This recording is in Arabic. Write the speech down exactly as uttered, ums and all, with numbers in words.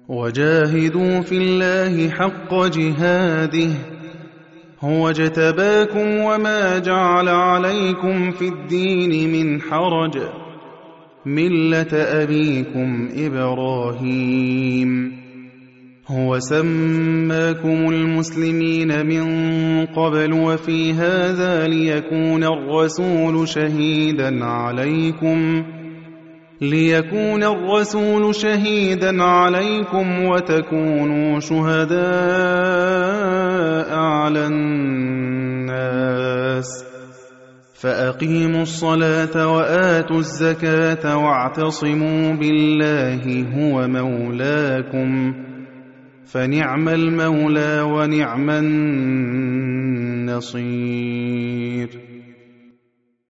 وجاهدوا في الله حق جهاده هو اجتباكم وما جعل عليكم في الدين من حرج ملة أبيكم إبراهيم هو سماكم المسلمين من قبل وفي هذا ليكون الرسول شهيدا عليكم ليكون الرسول شهيدا عليكم وتكونوا شهداء على الناس فأقيموا الصلاة وآتوا الزكاة واعتصموا بالله هو مولاكم فنعم المولى ونعم النصير